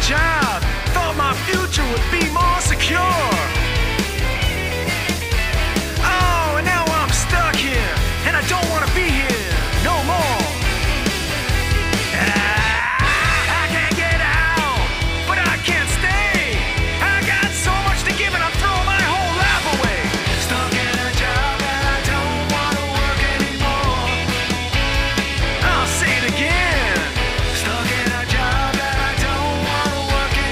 job. Thought my future would be more secure. Oh, and now I'm stuck here, and I don't want to be here no more. I can't get out, but I can't stay. I got so much to give, and I'm throwing my whole life away. Stuck in a job that I don't want to work anymore. I'll say it again. Stuck in a job that I don't want to work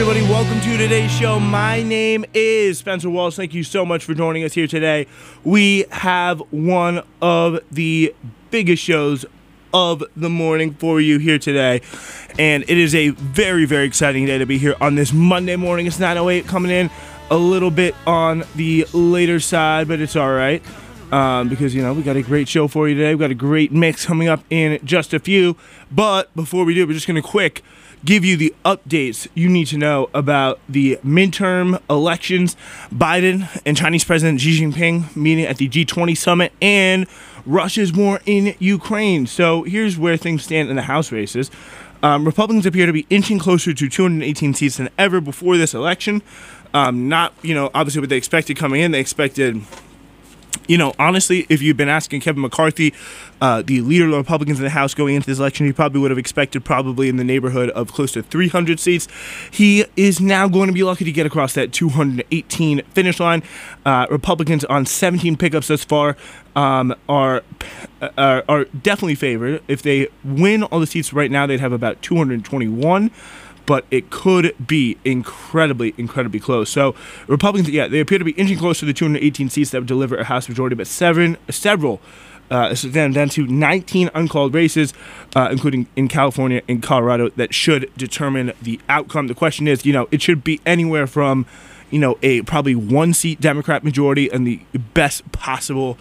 everybody. Welcome to today's show. My name is Spencer Walsh. Thank you so much for joining us here today. We have one of the biggest shows of the morning for you here today, and it is a very, very exciting day to be here on this Monday morning. It's 9:08, coming in a little bit on the later side, but it's all right because, you know, we got a great show for you today. We've got a great mix coming up in just a few, but before we do, we're just going to give you the updates you need to know about the midterm elections, Biden and Chinese President Xi Jinping meeting at the G20 summit, and Russia's war in Ukraine. So here's where things stand in the House races. Republicans appear to be inching closer to 218 seats than ever before this election. Not, obviously what they expected coming in. They expected, honestly, if you'd been asking Kevin McCarthy, the leader of the Republicans in the House going into this election, he probably would have expected probably in the neighborhood of close to 300 seats. He is now going to be lucky to get across that 218 finish line. Republicans on 17 pickups thus far are definitely favored. If they win all the seats right now, they'd have about 221. But it could be incredibly, incredibly close. So Republicans, they appear to be inching close to the 218 seats that would deliver a House majority, but several, down to 19 uncalled races, including in California and Colorado, that should determine the outcome. The question is, it should be anywhere from, a probably one-seat Democrat majority and the best possible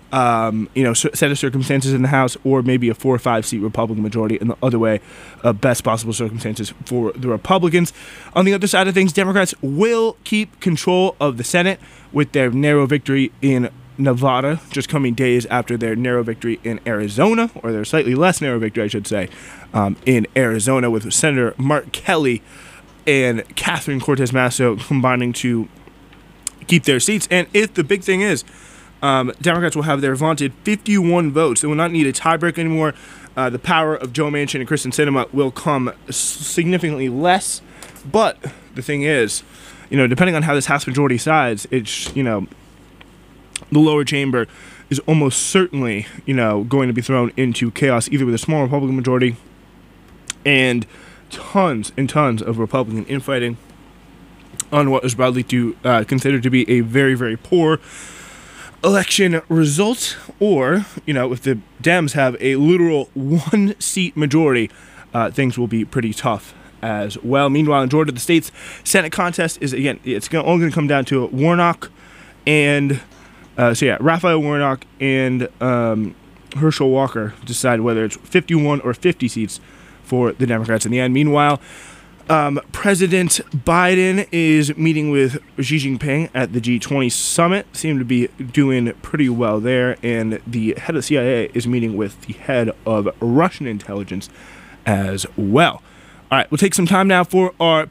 set of circumstances in the House, or maybe a 4 or 5 seat Republican majority in the other way, best possible circumstances for the Republicans. On the other side of things, Democrats will keep control of the Senate with their narrow victory in Nevada, just coming days after their narrow victory in Arizona, or their slightly less narrow victory, I should say, in Arizona, with Senator Mark Kelly and Catherine Cortez Masto combining to keep their seats. And if the big thing is, Democrats will have their vaunted 51 votes. They will not need a tiebreak anymore. The power of Joe Manchin and Kristen Sinema will come significantly less. But the thing is, depending on how this House majority sides, it's, the lower chamber is almost certainly, going to be thrown into chaos, either with a small Republican majority and tons and tons of Republican infighting on what is broadly considered to be a very, very poor election result, or, if the Dems have a literal one-seat majority, things will be pretty tough as well. Meanwhile, in Georgia, the state's Senate contest is, again, it's only going to come down to Warnock and, Raphael Warnock and Herschel Walker decide whether it's 51 or 50 seats for the Democrats in the end. Meanwhile, President Biden is meeting with Xi Jinping at the G20 summit. Seem to be doing pretty well there. And the head of CIA is meeting with the head of Russian intelligence as well. All right, we'll take some time now for our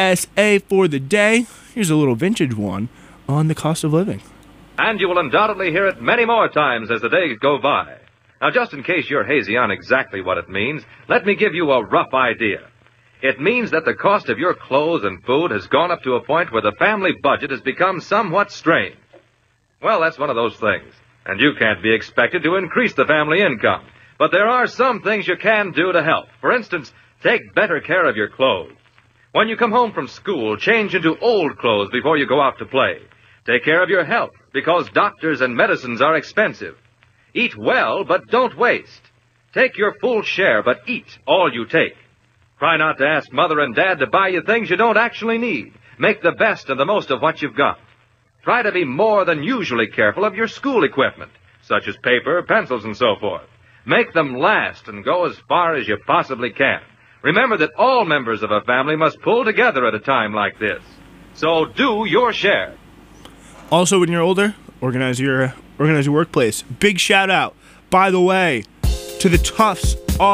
PSA for the day. Here's a little vintage one on the cost of living. And you will undoubtedly hear it many more times as the days go by. Now, just in case you're hazy on exactly what it means, let me give you a rough idea. It means that the cost of your clothes and food has gone up to a point where the family budget has become somewhat strained. Well, that's one of those things, and you can't be expected to increase the family income. But there are some things you can do to help. For instance, take better care of your clothes. When you come home from school, change into old clothes before you go out to play. Take care of your health, because doctors and medicines are expensive. Eat well, but don't waste. Take your full share, but eat all you take. Try not to ask Mother and Dad to buy you things you don't actually need. Make the best and the most of what you've got. Try to be more than usually careful of your school equipment, such as paper, pencils, and so forth. Make them last and go as far as you possibly can. Remember that all members of a family must pull together at a time like this. So do your share. Also, when you're older, organize your workplace. Big shout out, by the way, to the Tufts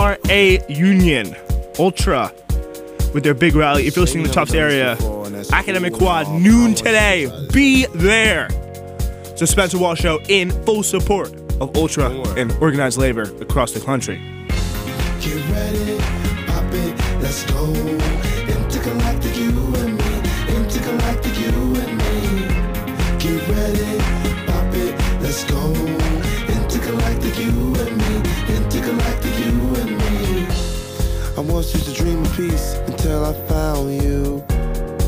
RA Union Ultra with their big rally. If you're listening to the Tufts area, Academic Quad, noon today. Be there. It's the Spencer Walsh Show in full support of Ultra and organized labor across the country. Get ready, pop it, let's go. Intergalactic, you and me. Intergalactic, you and me. Get ready, pop it, let's go. Intergalactic, you and me. Intergalactic, you and me. I once used to dream of peace until I found you.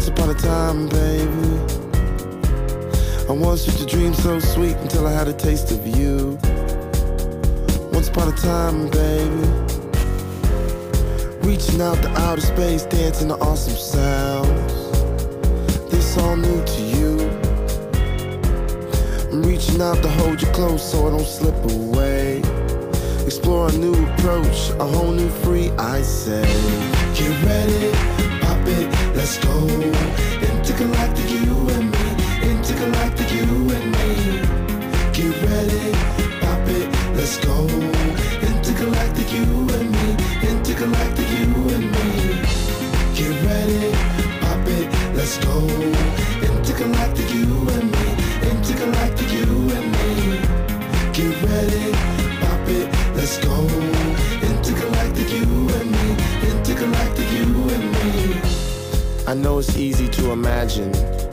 Once upon a time, baby, I once used to dream so sweet until I had a taste of you. Once upon a time, baby, reaching out to outer space, dancing to awesome sounds. This all new to you. I'm reaching out to hold you close so I don't slip away. Explore a new approach, a whole new free, I say. Get ready, pop it, let's go. Intergalactic, you and me. Intergalactic, you and me. Get ready, pop it, let's go. Intergalactic, you and me. Intergalactic, you and me. Get ready, pop it, let's go. Intergalactic, you and me. Intergalactic, you and me. Get ready, pop it, let's go. Intergalactic, you and me. Intergalactic, you and me. I know it's easy to imagine,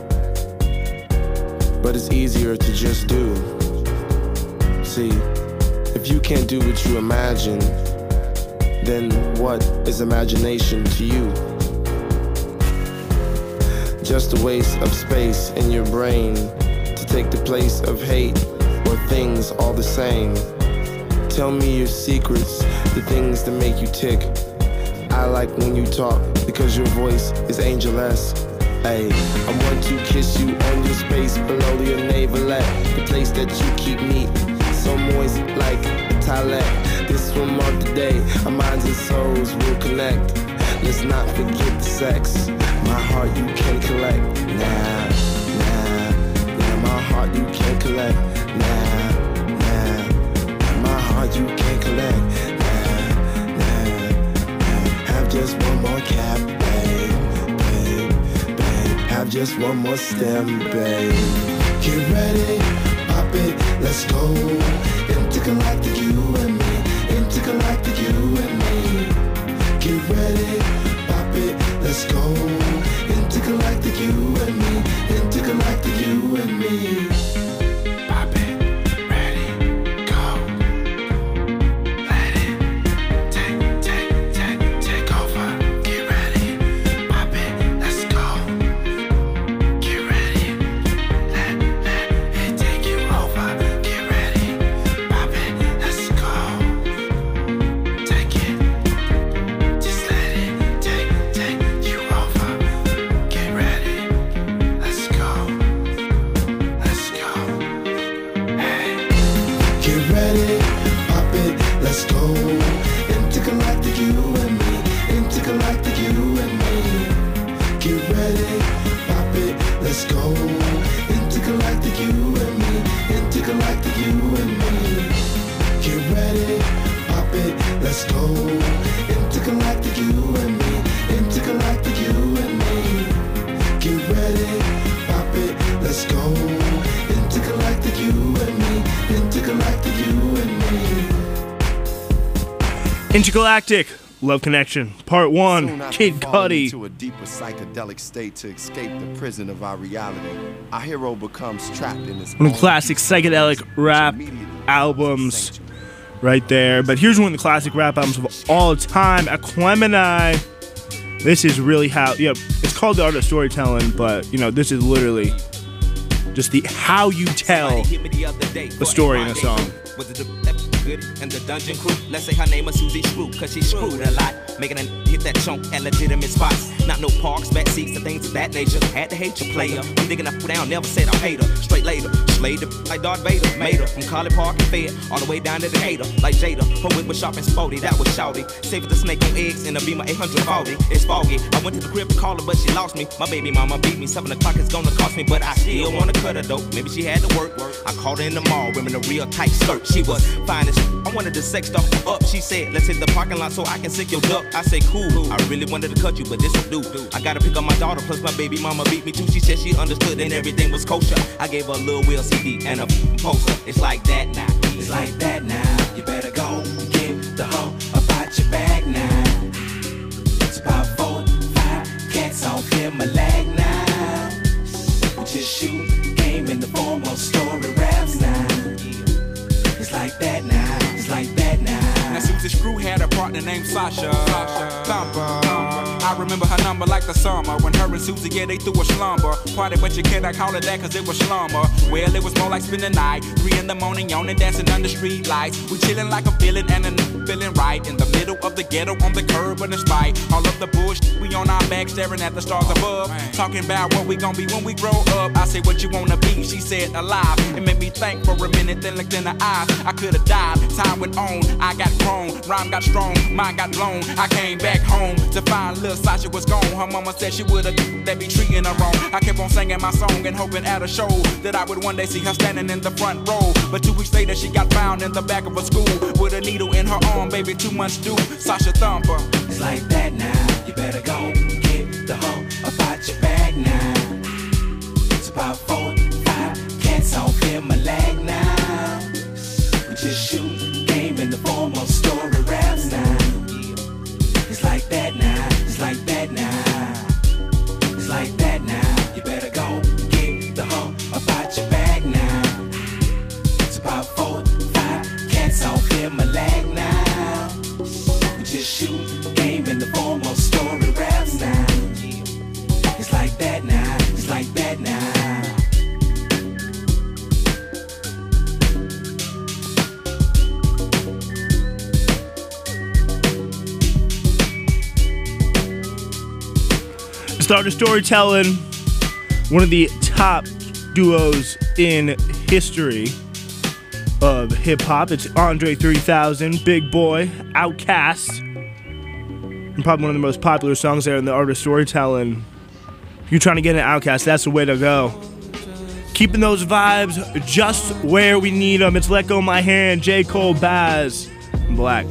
but it's easier to just do. See, if you can't do what you imagine, then what is imagination to you? Just a waste of space in your brain to take the place of hate or things all the same. Tell me your secrets, the things that make you tick. I like when you talk because your voice is angel-esque. Ay, I want to kiss you on your space below your navelette, the place that you keep me so moist like a toilet. This will mark the day our minds and souls will connect. Let's not forget the sex. My heart you can collect. Nah, nah, nah. My heart you can collect. Nah, nah. My heart you can collect. Nah, nah, nah. Have just one more cap, babe, babe, babe. Have just one more stem, babe. Get ready, pop it, let's go. Intergalactic, you and me. Intergalactic, you and me. Get ready, pop it, let's go. Intergalactic, you and me. Intergalactic, you and me. Pop it, ready, go. Let it take over. Get ready, pop it, let's go. Get ready, let it take you over. Get ready, pop it, let's go. Take it, just let it take you over. Get ready, let's go. Let's go. Hey. Get ready, pop it, let's go. Intergalactic, you and me. Intergalactic, you and me. Get ready, pop it, let's go. Intergalactic, you and me. Intergalactic, you and me. Get ready, pop it, let's go. Intergalactic, you and me. Intergalactic, you and me. Get ready, pop it, let's go. Intergalactic, you and me. Intergalactic, you and me. Intergalactic Love Connection, Part 1, Soon after Kid falling Cudi. into a deeper psychedelic state to escape the prison of our reality, our hero becomes trapped in this One of the classic psychedelic rap albums right there. But here's one of the classic rap albums of all time, Aquemini. This is really how, it's called The Art of Storytelling, but, this is literally just the how you tell the story in a song. Was it the and the dungeon crew? Let's say her name is Susie Screw, cause she screwed a lot, making a hit that chunk at legitimate spots. Not no parks, back seats, and things of that nature. Had to hate your player. I'm digging up down, never said I hate her. Straight later, slayed her like Darth Vader. Made her from College Park and Fed, all the way down to Decatur. Like Jada, her whip was sharp and sporty, that was shouty. Saved the snake on eggs in a Beamer 840. It's foggy. I went to the crib to call her, but she lost me. My baby mama beat me. 7 o'clock is gonna cost me, but I still wanna cut her though. Maybe she had to work. I called her in the mall, wearing a real tight skirt. She was fine as I wanted to sex stuff up. She said, let's hit the parking lot so I can sick your duck. I say, cool. I really wanted to cut you, but this will do. I gotta pick up my daughter, plus my baby mama beat me too. She said she understood and everything was kosher. I gave her a Lil Will CD and a poster. It's like that now. It's like that now. You better go get the hoe about your bag now. It's about 4, 5 cats on film a lag now. We just shoot game in the form of story raps now. It's like that now. It's like that now. Now Susie Screw had a partner named Sasha. Thumper. I remember her number like the summer when her and Susie, yeah, they threw a slumber party, but you cannot call it that cause it was slumber. Well, it was more like spending the night, 3 in the morning, yawning, dancing under street lights. We chilling like a villain and a feeling right in the middle of the ghetto on the curb, but in spite all of the bullshit, we on our back staring at the stars above, talking about what we gon' be when we grow up. I said, what you wanna be? She said, alive. It made me think for a minute, then looked in her eyes. I could've died, time went on, I got grown, rhyme got strong, mind got blown. I came back home to find little Sasha was gone. Her mama said she would've that be treating her wrong. I kept on singing my song and hoping at a show that I would one day see her standing in the front row. But 2 weeks later she got found in the back of a school with a needle in her arm, baby, 2 months due. Sasha Thumper. It's like that now, you better go get the hoe about your bag now. It's about 4, 5 cats off in my leg now. We just shoot game in the form of story raps now. It's like that now, it's like that now. It's like that now, you better go get the hoe about your bag now. It's about 4, 5 cats off in my leg now. We just shoot game in the form of story raps now. It's like that now, it's like that now. Started Storytelling, one of the top duos in history of hip-hop. It's Andre 3000, Big Boy, Outkast, and probably one of the most popular songs there in the art of storytelling. If you're trying to get an Outkast, that's the way to go. Keeping those vibes just where we need them. It's Let Go My Hand, J. Cole, Baz, and Black.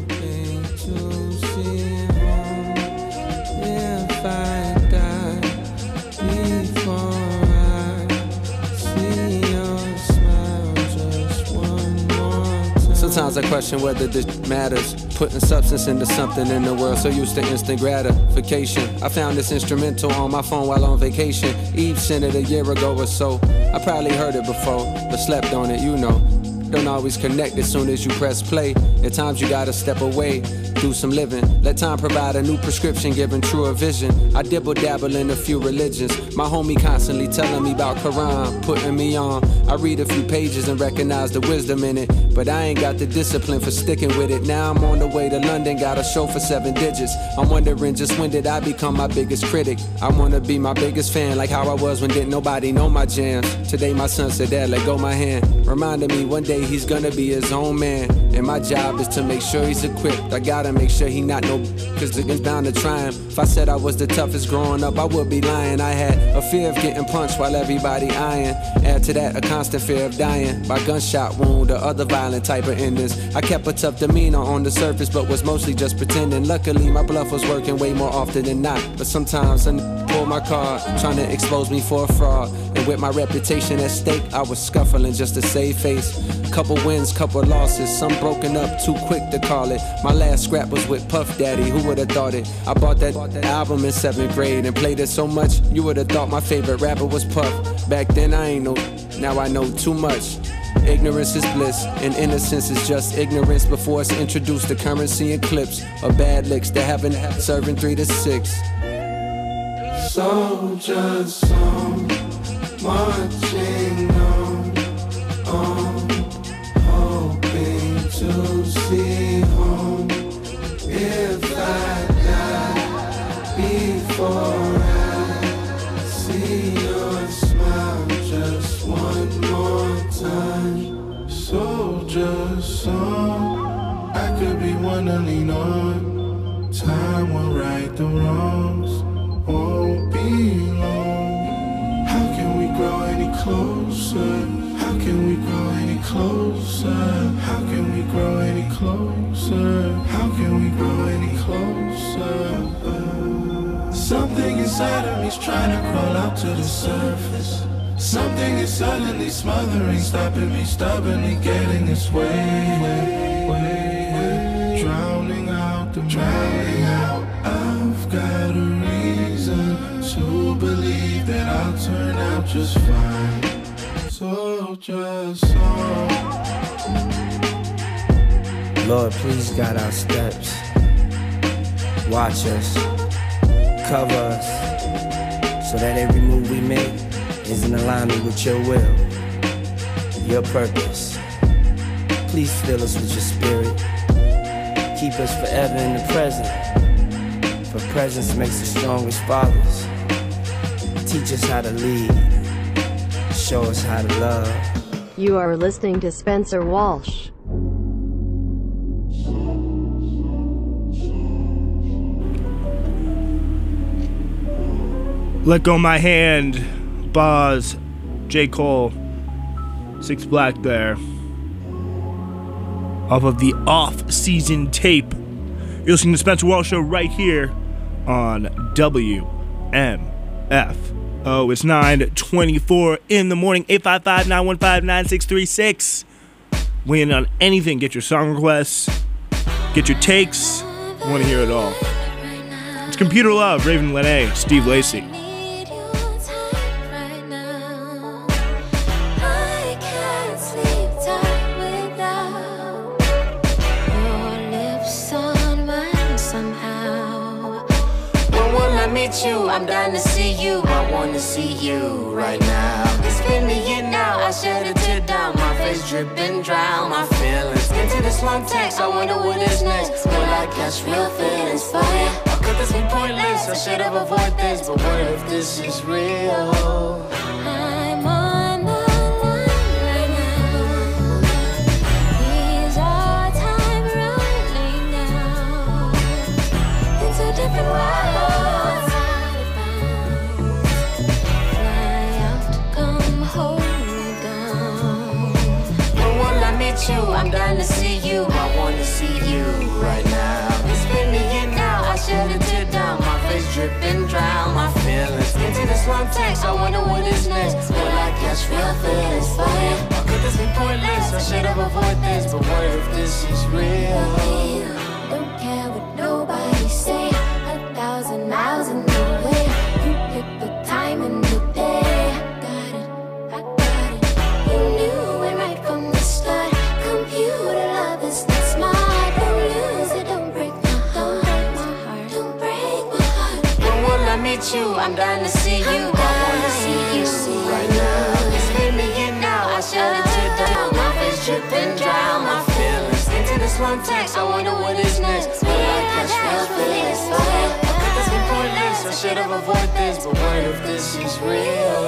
Sometimes I question whether this matters. Putting substance into something in the world so used to instant gratification. I found this instrumental on my phone while on vacation. Eve sent it a year ago or so. I probably heard it before, but slept on it, you know. Don't always connect as soon as you press play. At times you gotta step away, do some living. Let time provide a new prescription, giving truer vision. I dibble dabble in a few religions. My homie constantly telling me about Quran, putting me on. I read a few pages and recognize the wisdom in it, but I ain't got the discipline for sticking with it. Now I'm on the way to London, got a show for 7 digits. I'm wondering just when did I become my biggest critic? I wanna be my biggest fan, like how I was when didn't nobody know my jams. Today my son said, Dad, let go my hand. Reminded me one day he's gonna be his own man, and my job is to make sure he's equipped. I gotta make sure he not no cause the game's bound to try him. If I said I was the toughest growing up, I would be lying. I had a fear of getting punched while everybody eyeing. Add to that a constant fear of dying by gunshot wound or other violent type of endings. I kept a tough demeanor on the surface, but was mostly just pretending. Luckily my bluff was working way more often than not, but sometimes I pull my card, trying to expose me for a fraud. And with my reputation at stake, I was scuffling just to save face. Couple wins, couple losses, some broken up too quick to call it. My last scrap was with Puff Daddy, who would've thought it? I bought that album in 7th grade and played it so much, you would've thought my favorite rapper was Puff. Back then I ain't know, now I know too much. Ignorance is bliss, and innocence is just ignorance before it's introduced to currency and clips of bad licks that haven't serving 3 to 6. Soldiers song, marching on, hoping to see home. If I die before I see your smile just one more time. Soldiers song, I could be one to lean on. Time will right the wrongs, won't be long. How can we grow any closer? How can we grow any closer? How can we grow any closer? How can we grow any closer? Something inside of me's trying to crawl out to the surface. Something is suddenly smothering, stopping me, stubbornly getting its way. Drowning out. I've got a reason to believe that I'll turn out just fine. Soldier song. Lord, please guide our steps. Watch us, cover us, so that every move we make is in alignment with your will, your purpose. Please fill us with your spirit. Keep us forever in the present, for presence makes the strongest fathers. Teach us how to lead, show us how to love. You are listening to Spencer Walsh. Let Go My Hand, Boz, J. Cole, Six Black there. Off of the off-season tape. You're listening to Spencer Walsh Show right here on WMFO. It's 9:24 in the morning. 855-915-9636. Weigh in on anything. Get your song requests. Get your takes. I want to hear it all. It's Computer Love, Raven Lene, Steve Lacy. I'm dying to see you, I wanna see you right now. It's been a year now, I shed a tear down. My face dripping, drown my feelings. Into this long text, I wonder what is next. Will I catch real feelings for you? Or could this be pointless? I should have avoided this, but what if this is real? I'm on the line right now. These are time running now into different worlds. I'm dying to see you, I wanna see you right now. It's been a year now, I shed a tear down. My face dripping, drown my feelings. Into this long text, I wonder what is next. Will I catch real feelings for you? Or could this be pointless? I should have avoided this, but what if this is real? Don't care what nobody say. 1,000 miles in the way. You pick the time and the day. I got it, you knew it right from the start. Computer love is not smart. Don't lose it, don't break my heart. Don't break my heart. When will I meet you? I'm dying to see you. I wanna see you right now. It's been a year now, I shed a tear down. My face dripping, drown my feelings. Into this long text, I wonder what is next. Will I catch real feelings for you? Or could this be pointless? I should have avoided this, but what if this is real?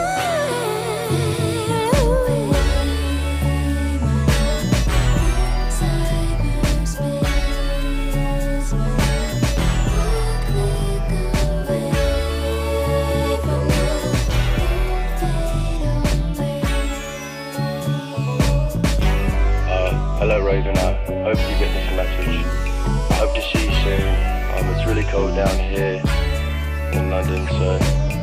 Hello Raven, I hope you get this message. I hope to see you soon. It's really cold down here in London, so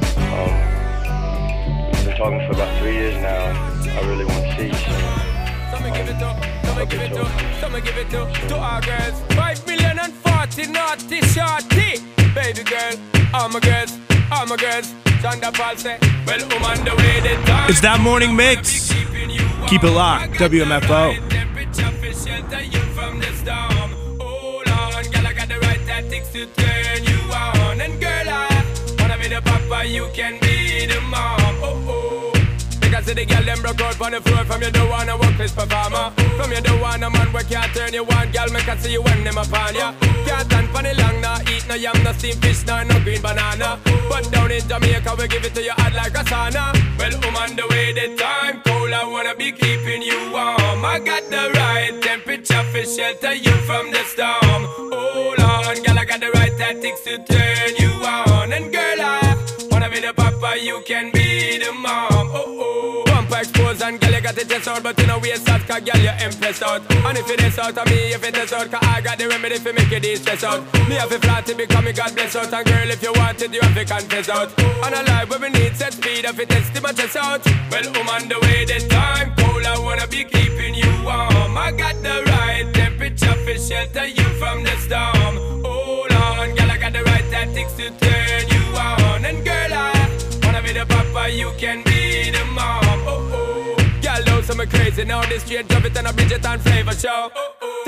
we've been talking for about 3 years now. I really want to see you soon. Some give it up, some give it up, some give it up to our girls. 5 million and 40 naughty shorty. Baby girl, all my girls, all my girls. Shonda Paul say, well, on the way the time. It's that morning mix. Keep it locked, WMFO. Shelter you from the storm. Hold on, girl, I got the right tactics to turn you on. And girl, I wanna be the papa, you can be the mom. Oh oh. Because the girl them broke out on the floor. From you don't wanna work this performer. From you don't want a man where can't turn you on. Girl, make I see you when them upon ya. Can't stand for the long, nah eat no yam, no steamed fish, no green banana. But down in Jamaica we give it to you hot like a sauna. Well, on the way the time cold, I wanna be keeping you warm. I got the right temperature for shelter you from the storm. Hold on, girl, I got the right tactics to turn you on. And girl, I wanna be the papa, you can be the mom. Oh oh. Bumper exposed and girl, you got the chest out, but you know we out, cause girl, you impressed out. And if it is out of me, if it is out, cause I got the remedy for make it stress out. Me have a flat to become a God bless out. And girl, if you want it, you have to confess out. And a life where we need set speed, if it is to my chest out. Well, on the way the time cold, I wanna be keeping you warm. I got the right temperature for shelter you from the storm. Hold on, girl, I got the right tactics to turn you on. And girl, I wanna be the papa, you can be the mom. Oh oh. Girl, know some crazy now. This straight drop it and a Bridget and flavor show.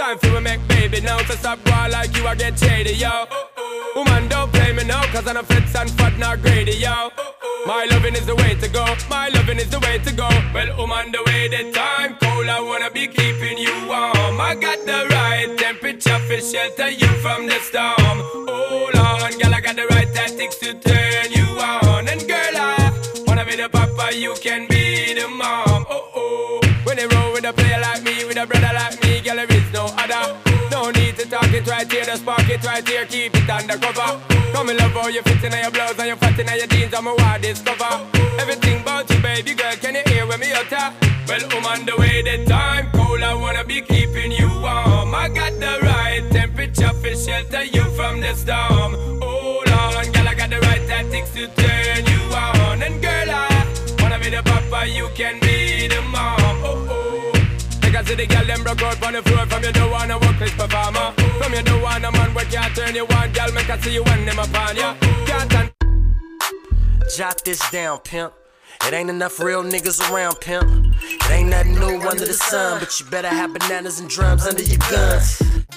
Time for we make baby now. So stop going like you, I get shady, yo. Woman, don't play me now, cause I'm a fits and fat, not greedy, yo. My loving is the way to go, my loving is the way to go. Well, woman, the way the time cold, I wanna be keeping you warm. I got the right temperature for shelter you from the storm. Hold on, girl, I got the right tactics to turn you on. And girl, I wanna be the papa, you can be the mom. When they roll with a player like me, with a brother like me, girl, there is no other. No need to talk it right here, just spark it right here, keep it undercover. Come and love how you fit in your blouse and you fat in your jeans, I'm a wild discover. Everything about you, baby girl, can you hear when me utter? Well, on the way the time cold, I wanna be keeping you warm. I got the right temperature for shelter you from the storm. Hold on, girl, I got the right tactics to turn you on. And girl, I wanna be the papa, you can be the mom. I see the girl them broke out on the floor. From you don't wanna work this performer. From you don't want a man where can't turn you on. Girl, make I see you when them upon ya. Can't jot this down, pimp. It ain't enough real niggas around, pimp. It ain't nothing new under the sun, but you better have bananas and drums under your guns.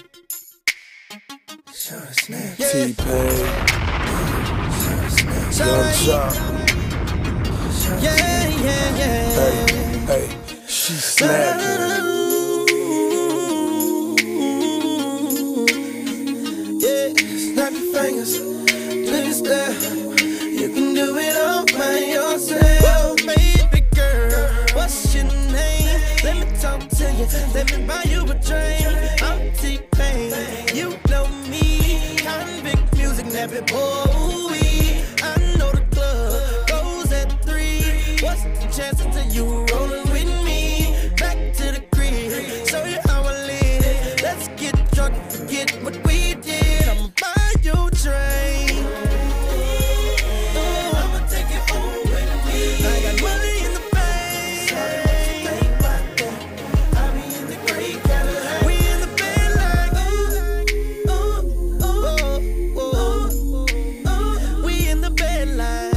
T-Pain, Young Jock. Hey, she snapping. Snap your fingers, please stare. You can do it all by yourself. Baby girl, what's your name? Let me talk to you, let me buy you a drink. I'm T-Pain, you know me. Convict music, never boy. I know the club goes at 3. What's the chances of you rolling with me? Back to the crib, show you how I live. Let's get drunk, forget what we did. You train. I'ma take you home with me. I got money in the bank. I be in the great Cadillac. We in the bed like we in the bed like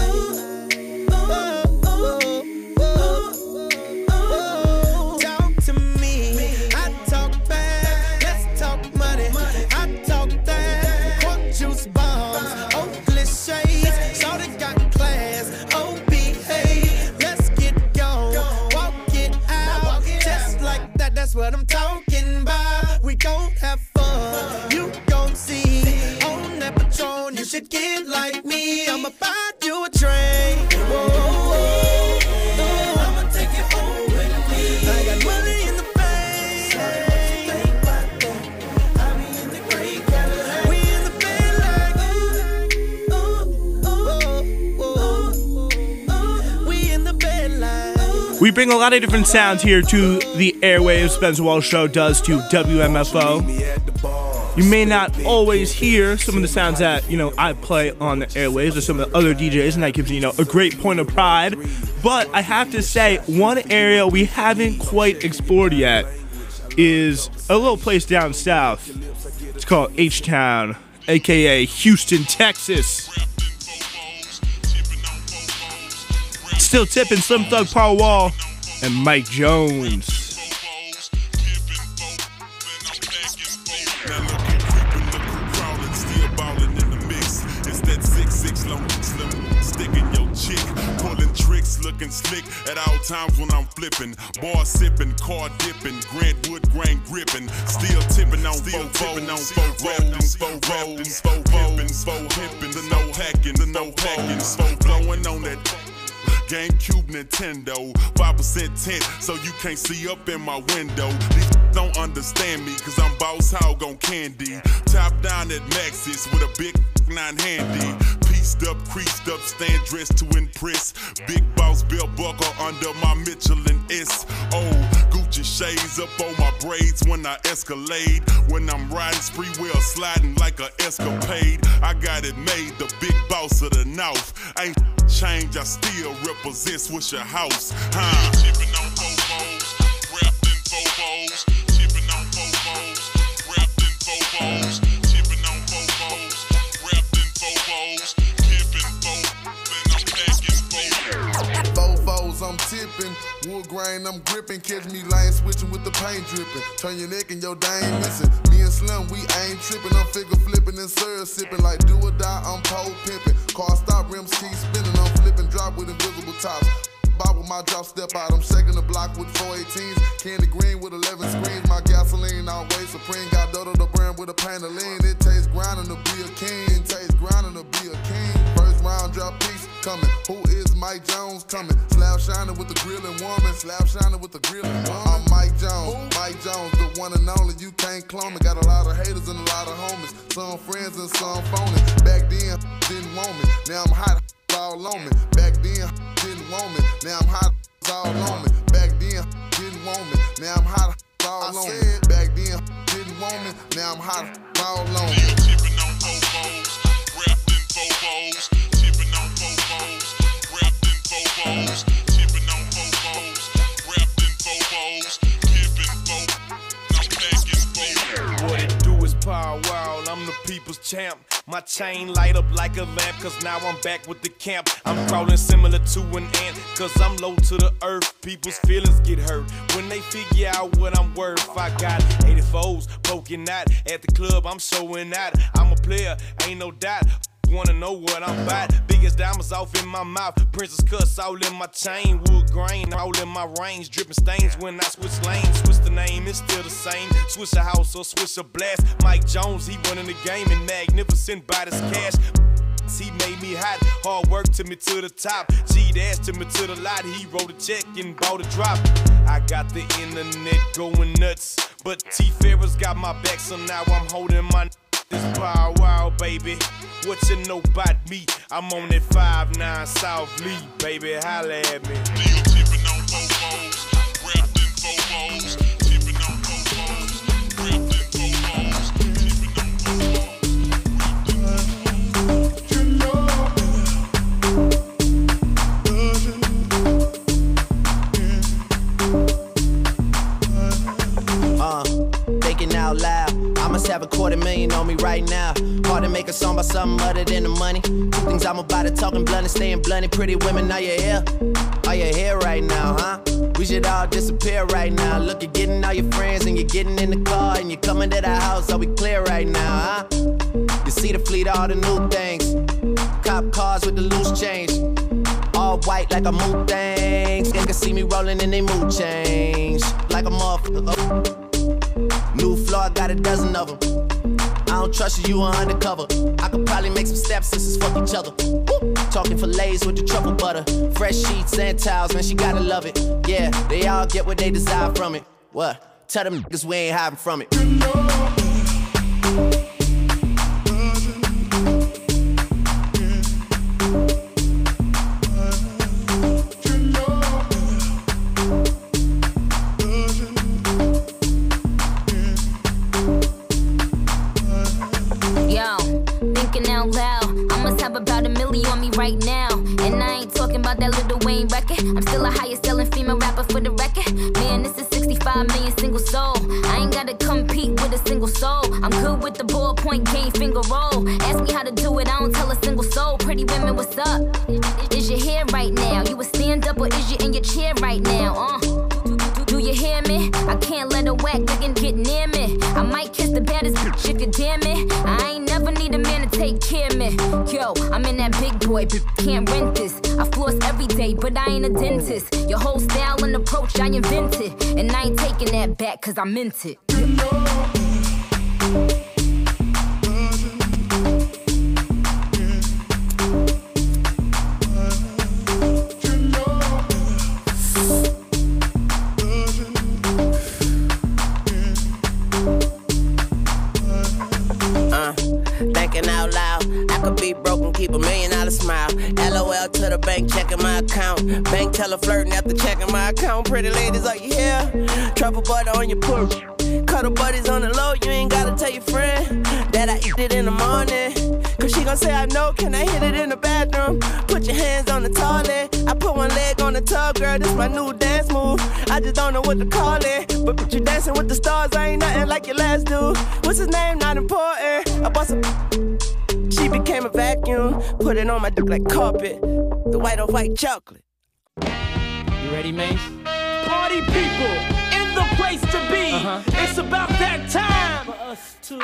talk to me. I talk back. Let's talk money. I talk that. Juice bombs, Oakley shades, so they got class, oh behave, let's get gone, walk it out, just like that, that's what I'm talking about, we gon' have fun, you gon' see, on that Patron, you should get like me, I'ma buy you a drink, I'ma take you home with me, I got money in the bank, I be in the great Cadillac. We bring a lot of different sounds here to the airwaves. Spencer Walsh Show does to WMFO. You may not always hear some of the sounds that, I play on the airwaves or some of the other DJs, and that gives me, a great point of pride. But I have to say, one area we haven't quite explored yet is a little place down south. It's called H-Town, aka Houston, Texas. Still tipping Slim Thug, Paul Wall, and Mike Jones. Looking slick at all times when I'm flipping, bar sipping, car dipping, Grant Wood grain gripping, still tipping on rolls, hipping, the no hacking, blowing on that GameCube Nintendo, 5% tint, so you can't see up in my window. These don't understand me, cause I'm boss hog on candy. Top down at Maxis with a big 9 handy. Pieced up, creased up, stand dressed to impress. Big boss belt buckle under my Michelin S. Oh, Gucci shades up on my braids when I escalade. When I'm riding spree wheel, sliding like a escapade. I got it made, the big boss of the North. Ain't change, I still represent Swisher House. Tipping on Bobos, wrapped in Bobos. Tipping on Bobos, wrapped in Bobos. Tipping on Bobos, wrapped in Bobos. Tipping Bobos, then I'm packing Bobos. Bobos, I'm tipping. wood grain, I'm gripping. Catch me lane switching with the paint dripping. Turn your neck and your dang missing. Me and Slim, we ain't tripping. I'm figure flipping and syrup sipping. Like do or die, I'm pole pimping. Car stop, rims keep spinning. I'm flipping drop with invisible tops. Bob with my drop, step out. I'm shaking the block with 418s. Candy green with 11 screens. My gasoline always supreme. Got Dodo the brand with a pain of lean. It tastes grinding to be a king. It tastes grinding to be a king. First round drop piece coming. Who is Mike Jones coming? Slab shining with the grilling woman. Slab shining with the grilling woman. I'm Mike Jones. Mike Jones, the one and only. You can't clone me. Got a lot of haters and a lot of homies. Some friends and some phony. Back then, didn't want me. Now I'm hot. All on me. Back then, didn't want me. Now I'm hot. All on me. Back then, didn't want me. Now I'm hot. All on me. Back then, didn't want me. Now I'm hot. All on me. Tipping on Fofos, wrapped in Fofos. Tipping on Fofos, wrapped in Fofos. Tipping on Fofos, wrapped in Fofos. Tipping Fofos, I'm back in Fofos. What it do is Power Wow, I'm the people's champ. My chain light up like a lamp, cause now I'm back with the camp. I'm crawling similar to an ant, cause I'm low to the earth. People's feelings get hurt when they figure out what I'm worth. I got 84s poking out at the club, I'm showing out. I'm a player, ain't no doubt. Wanna know what I'm about? Biggest diamonds off in my mouth, princess cuts all in my chain, wood grain all in my range, dripping stains when I switch lanes. Switch the name, it's still the same. Switch a house or switch a blast. Mike Jones, he running the game and magnificent by this cash. He made me hot, hard work took me to the top. G-Dash took me to the lot, he wrote a check and bought a drop. I got the internet going nuts, but T-Ferris got my back, so now I'm holding my this Power Wow, baby. What you know about me? I'm on that 5-9 South Lee, baby. Holla at me. Neil tipping on Fofos, wrapped in Fofos. Tipping on Fofos, wrapped in Fofos. Tipping on Fofos. Thinking out loud. I must have $250,000 on me right now. Hard to make a song about something other than the money. Two things I'm about to talking blunt and staying blunt. Pretty women, are you here? Are you here right now, huh? We should all disappear right now. Look, you're getting all your friends and you're getting in the car and you're coming to the house. Are we clear right now, huh? You see the fleet, all the new things. Cop cars with the loose change. All white like a mood things. They can see me rolling in they mood change. Like a motherfucker. New floor, I got a dozen of them. I don't trust you, you are undercover. I could probably make some stepsisters fuck each other. Woo! Talking fillets with the truffle butter. Fresh sheets and towels, man, she gotta love it. Yeah, they all get what they desire from it. What? Tell them niggas we ain't hiding from it. Out loud, I must have about $1 million on me right now. And I ain't talking about that Lil Wayne record. I'm still a highest selling female rapper for the record. Man, this is 65 million single soul. I ain't gotta compete with a single soul. I'm good with the ballpoint game, finger roll. Ask me how to do it, I don't tell a single soul. Pretty women, what's up? Is you here right now? You a stand up or is you in your chair right now? Do you hear me? I can't let a whack nigga get near me. I might kiss the baddest bitch if you damn it. I ain't never need a man to take care of me. Yo, I'm in that big boy, but can't rent this. I floss every day, but I ain't a dentist. Your whole style and approach I invented. And I ain't taking that back cause I meant it. Thinking out loud, I could be broken, keep $1 million smile. LOL to the bank, checking my account. Bank teller flirting after checking my account. Pretty ladies, are you here? Truffle butter on your porch. Cuddle buddies on the low, you ain't gotta tell your friend that I eat it in the morning. Cause she gon' say I know, can I hit it in the bathroom? Put your hands on the toilet. I put one leg on the tub, girl, this my new dance move. I just don't know what to call it. But you dancing with the stars, I ain't nothing like your last dude. What's his name? Not important. I bought some. She became a vacuum. Put it on my dick like carpet. The white on white chocolate. You ready, Mace? party people in the place to be. It's about that time for us to.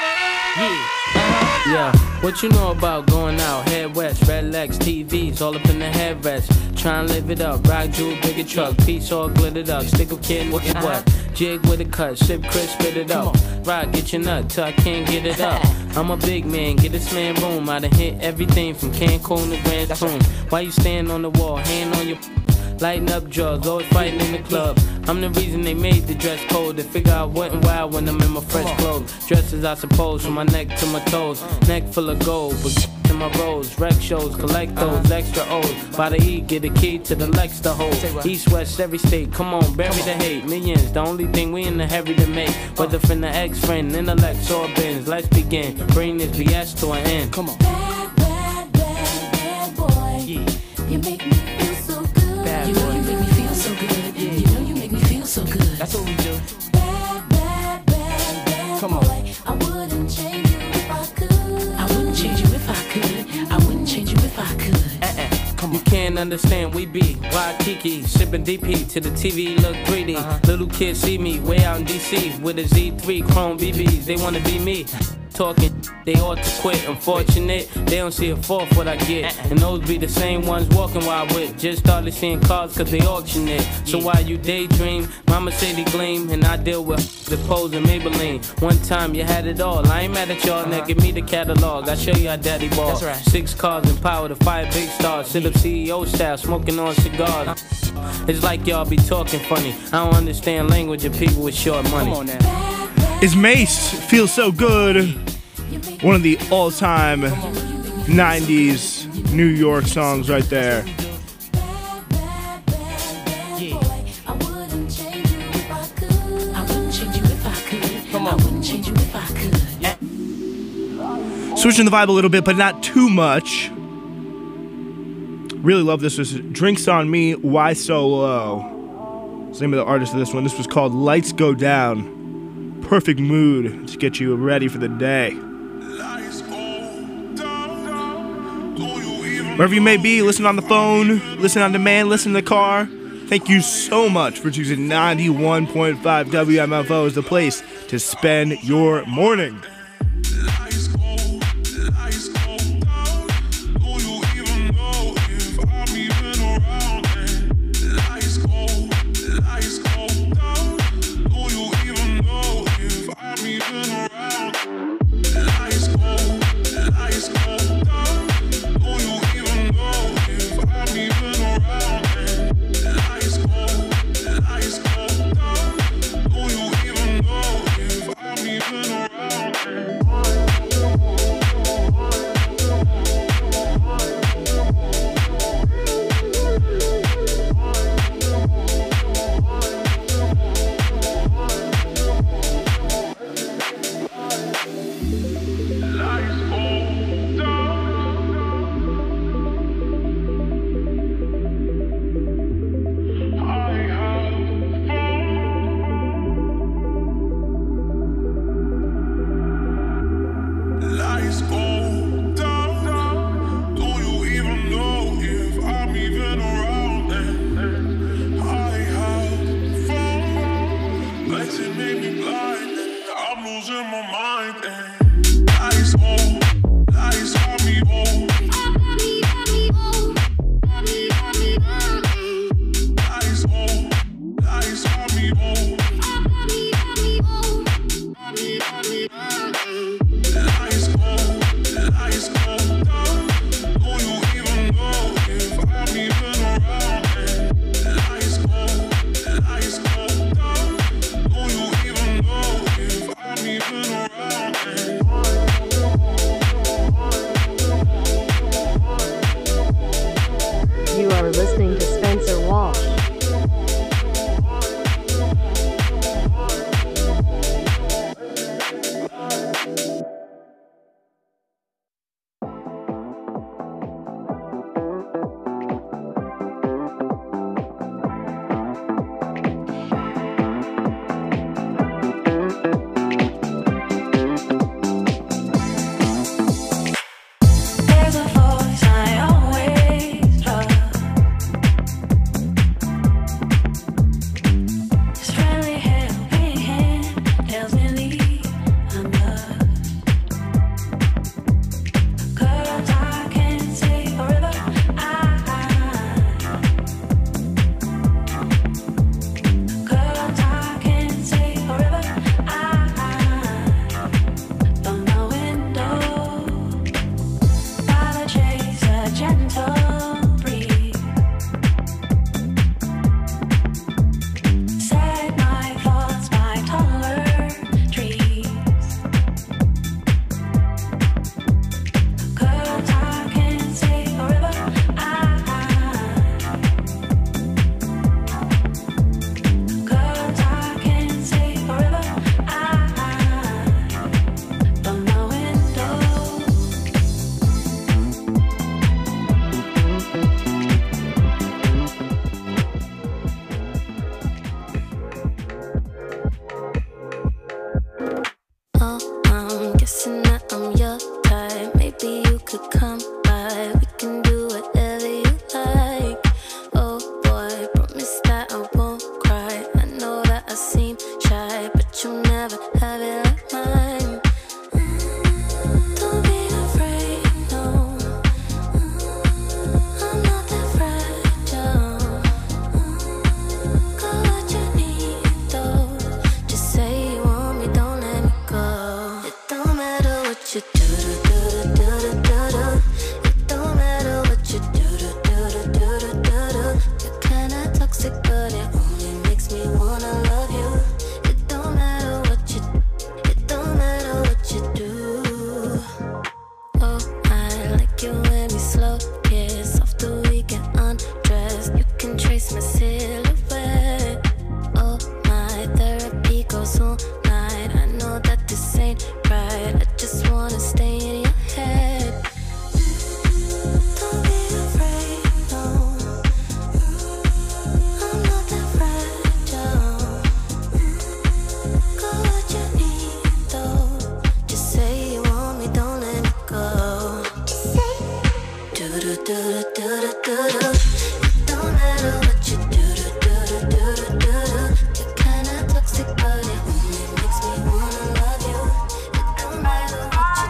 Yeah, what you know about going out? Head west, red legs, TVs, all up in the headrest. Try and live it up, rock jewel, bigger truck, piece all glittered up. Stick a kid, what? Jig with a cut, sip crisp, spit it up. Rock, get your nut till I can't get it up. I'm a big man, get this man room. I done hit everything from Cancun to Grand Tune. Why you stand on the wall, hand on your... Lighting up drugs, always fighting in the club. I'm the reason they made the dress code. They figure out what and why when I'm in my fresh clothes. Dresses, I suppose, from my neck to my toes. Neck full of gold, but in my rolls. Rec shows, collect those extra O's. By the E, get a key to the Lex to hold. East, west, every state, come on, bury the hate. Millions, the only thing we in the hurry to make. Whether from the ex-friend, intellect, or bins. Let's begin, bring this BS to an end. Come on. Bad, bad, bad, bad boy. You make me feel so good. You know you make me feel so good. You know you make me feel so good. That's what we do. Bad, bad, bad, bad Come boy. on. I wouldn't change you if I could. I wouldn't change you if I could. I wouldn't change you if I could. You can't understand, we be Waikiki, sipping DP to the TV, look greedy. Little kids see me way out in DC with a Z3 Chrome BBs. They wanna be me. Talking, they ought to quit. Unfortunate, they don't see a fourth what I get. And those be the same ones walking while I whip. Just started seeing cars cause they auction it. So while you daydream, mama say they gleam. And I deal with the pose and Maybelline. One time you had it all. I ain't mad at y'all, now give me the catalog. I show you how daddy ball. That's right. 6 cars and power to fire big stars. Sit up CEO style, smoking on cigars. It's like y'all be talking funny. I don't understand language of people with short money. Come on now. Is Mace Feel So Good, one of the all-time 90s New York songs right there. Switching the vibe a little bit, but not too much. Really love this. This is Drinks on Me, Why So Low. It's the name of the artist of this one. This was called Lights Go Down. Perfect mood to get you ready for the day. Wherever you may be, listen on the phone, listen on demand, listen in the car. Thank you so much for choosing 91.5 WMFO as the place to spend your morning. I'm guessing that I'm your type. Maybe you could come by. We can do whatever you like. Oh boy, promise that I won't cry. I know that I seem shy, but you'll never have it like mine. Don't be afraid, no. I'm not that fragile. Got what you need, though. Just say you want me, don't let me go. It don't matter what you do, do, do, do, do, do, do. It don't matter what you do, do, do, do, do, do, do, do. You're kinda toxic, but it only makes me wanna love you. It don't matter what you do. Oh, I like you when we slow kiss. After we get undressed, you can trace my silhouette. Oh, my therapy goes all night. I know that this ain't right. I just wanna stay in your head. Don't be afraid, no. I'm not that fragile. Got what you need, though. Just say you want me, don't let me go. Do do do do do do do do. It don't matter what you do do do do do do do. You're kinda toxic, but it only makes me wanna love you. It don't matter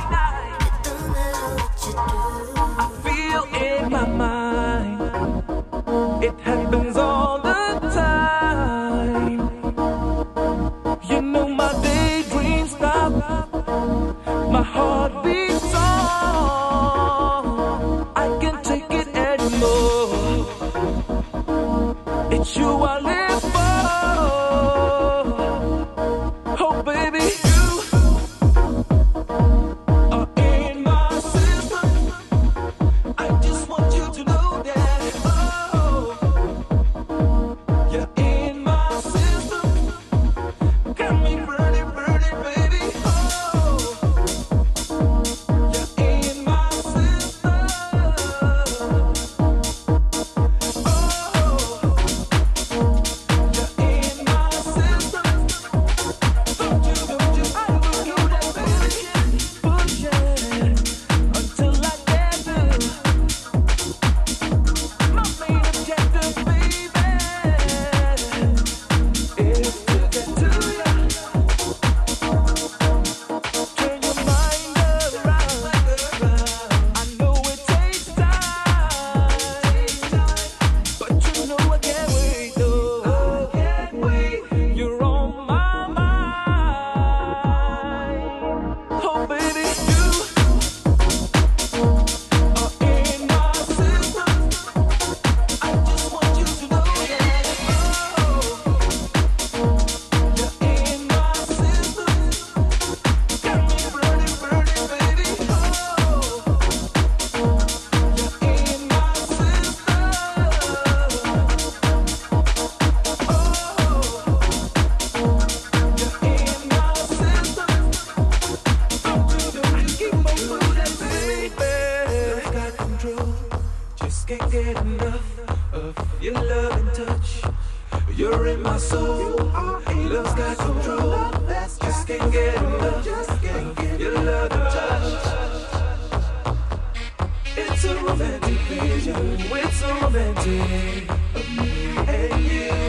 what you do. I feel in my mind, it happens all the time. You know my daydreams stop, my heart beats on. I can't take it anymore. It's you I live for. Oh baby, you are in my system. I just want you to know that. Oh, you're in my system. Got me burning, burning, baby. Oh, you're in my system. You're in my soul. Love's got control. Just can't get enough. Your love and touch. It's a romantic vision. It's so romantic. Of me and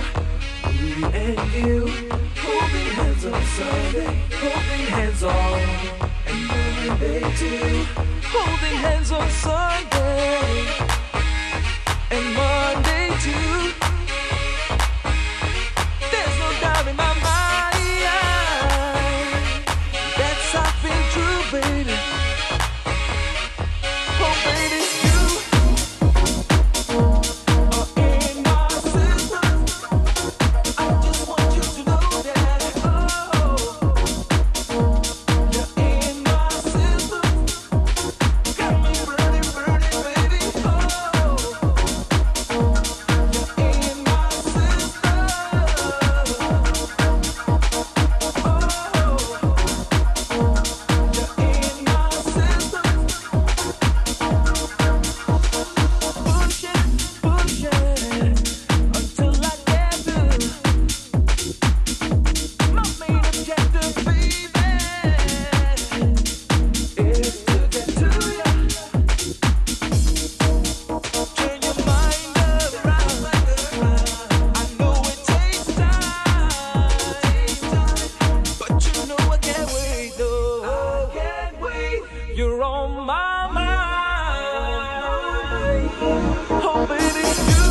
you. Holding hands on Sunday. Holding hands on. And Monday too. Holding hands on Sunday. And Monday too. There's no doubt in my mind. That's something true, baby. Oh, baby, you are in my system. I just want you to know that. Oh, you're in my system. Got me burning, burning. You're on my mind. Oh, baby, you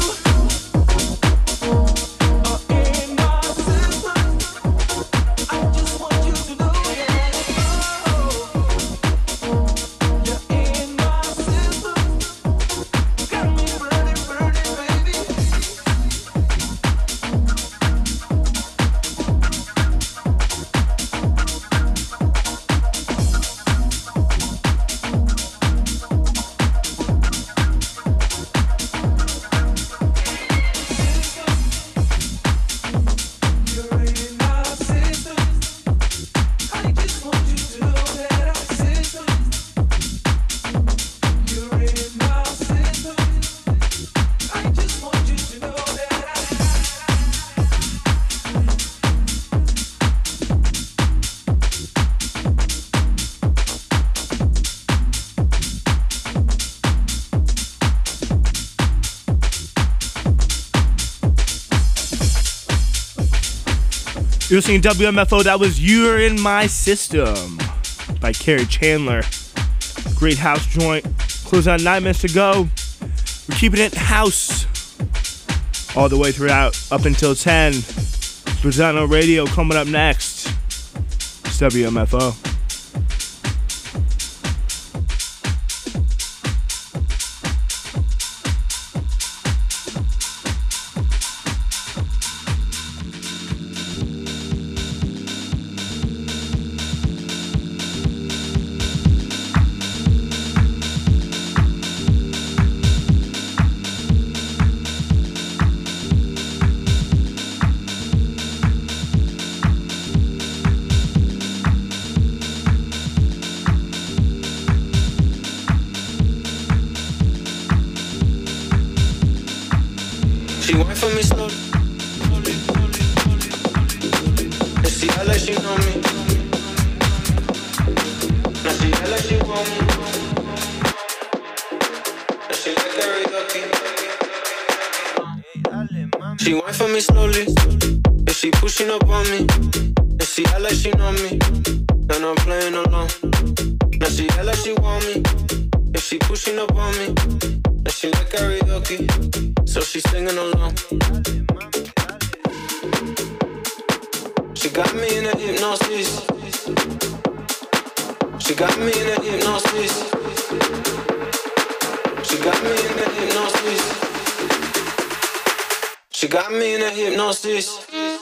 are in my system. I just want you to know that. Oh, you're in my system. Got me burning, burning, baby. You're listening to WMFO. That was You're in My System by Carrie Chandler. Great house joint. Closing out 9 minutes to go. We're keeping it house all the way throughout up until 10. Brazano Radio coming up next. It's WMFO. She went for me slowly. And see how like she know me. Now she act like she want me. Now she like karaoke. She went for me slowly. And she pushing up on me. And see how like she know me. And I'm playing along. Now she act like she want me. And she pushing up on me. And she like karaoke. So she's singing along. She got me in a hypnosis. She got me in a hypnosis. She got me in a hypnosis. She got me in a hypnosis.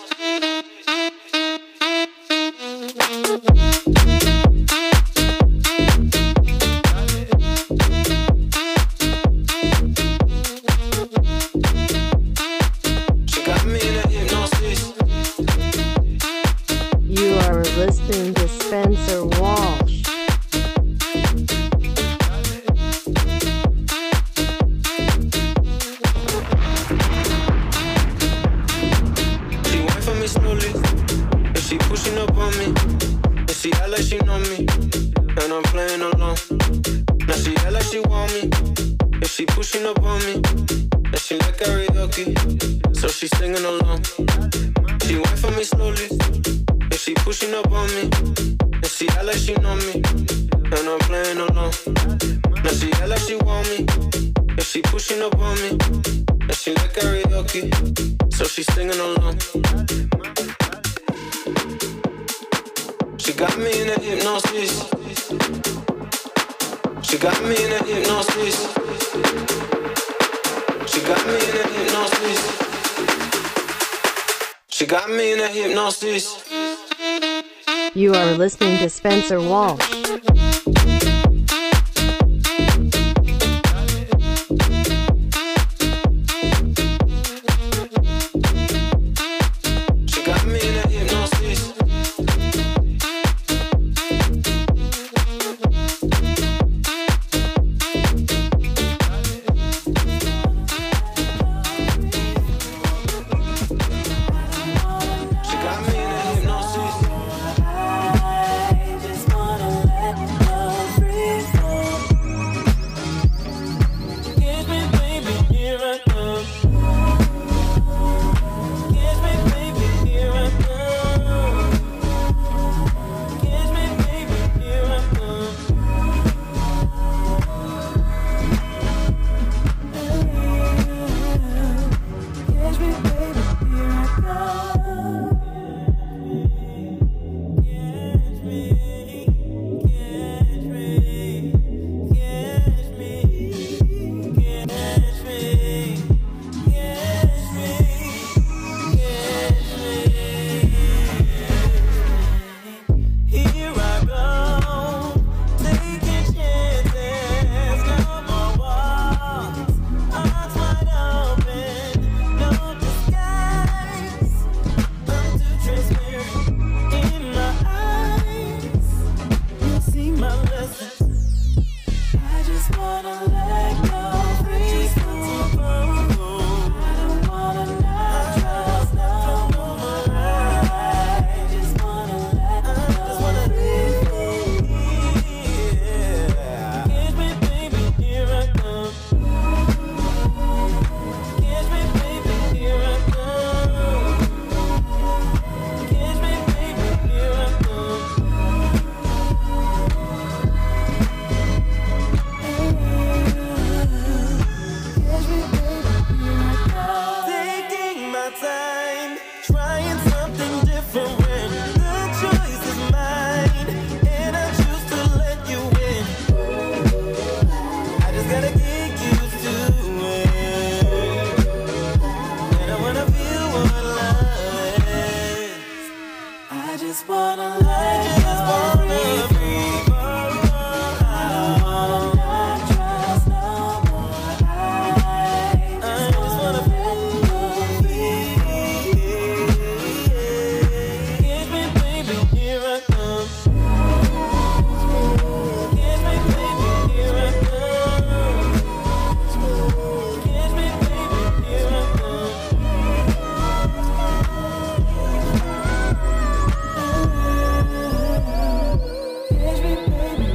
You are listening to Spencer Walsh. She went for me slowly, and she pushing up on me. And she act like she know me, and I'm playing along. Now she act like she want me, and she pushing up on me. And she like karaoke, so she's singing along. She went for me slowly, and she pushing up on me. And she act like she know me, and I'm playing along. Now she act like she want me, and she pushing up on me. And she like karaoke, so she's singing along. She got me in a hypnosis. She got me in a hypnosis. She got me in a hypnosis. She got me in a hypnosis. You are listening to Spencer Walsh. She got me in a hypnosis. She got me in a hypnosis.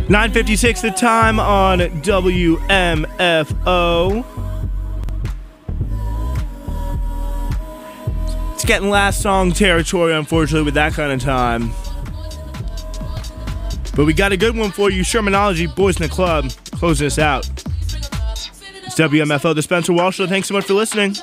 9:56 the time on WMFO. It's getting last song territory, unfortunately, with that kind of time. But we got a good one for you. Shermanology, Boys in the Club, closing us out. It's WMFO, the Spencer Walsh Show. Thanks so much for listening.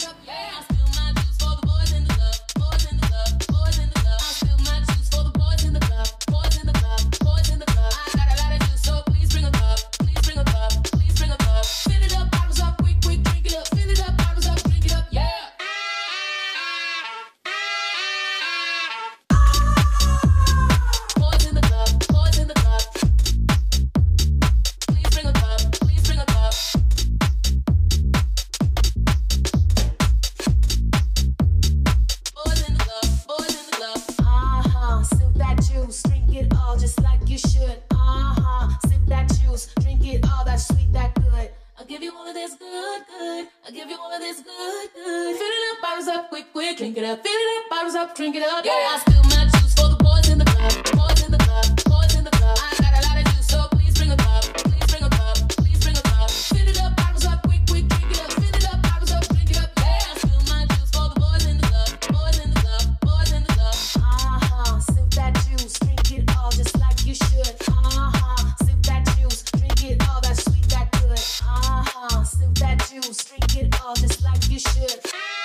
Drink it up, yeah. I spill my juice for the boys in the club, boys in the club, boys in the club. I got a lot of juice, so please bring a cup, please bring a cup, please bring a cup. Fill it up, bottles up, quick, quick, drink it up. Fill it up, bottles up, drink it up, yeah. I spill my juice for the boys in the club, boys in the club, boys in the club. Sip that juice, drink it all just like you should. Sip that juice, drink it all, that sweet, that good. Sip that juice, drink it all just like you should.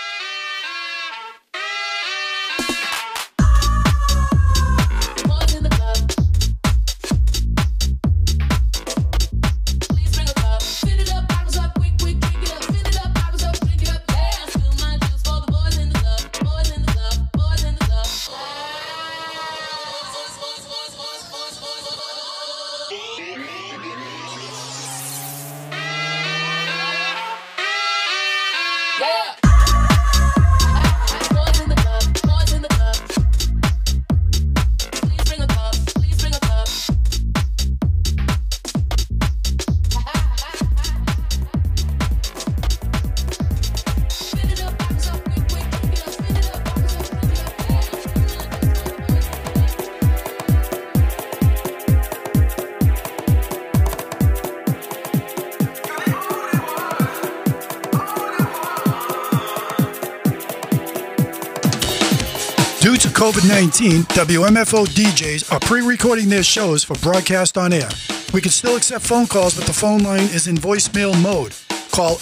Due to COVID-19, WMFO DJs are pre-recording their shows for broadcast on air. We can still accept phone calls, but the phone line is in voicemail mode. Call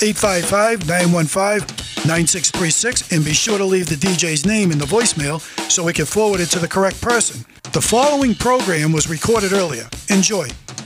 855-915-9636 and be sure to leave the DJ's name in the voicemail so we can forward it to the correct person. The following program was recorded earlier. Enjoy.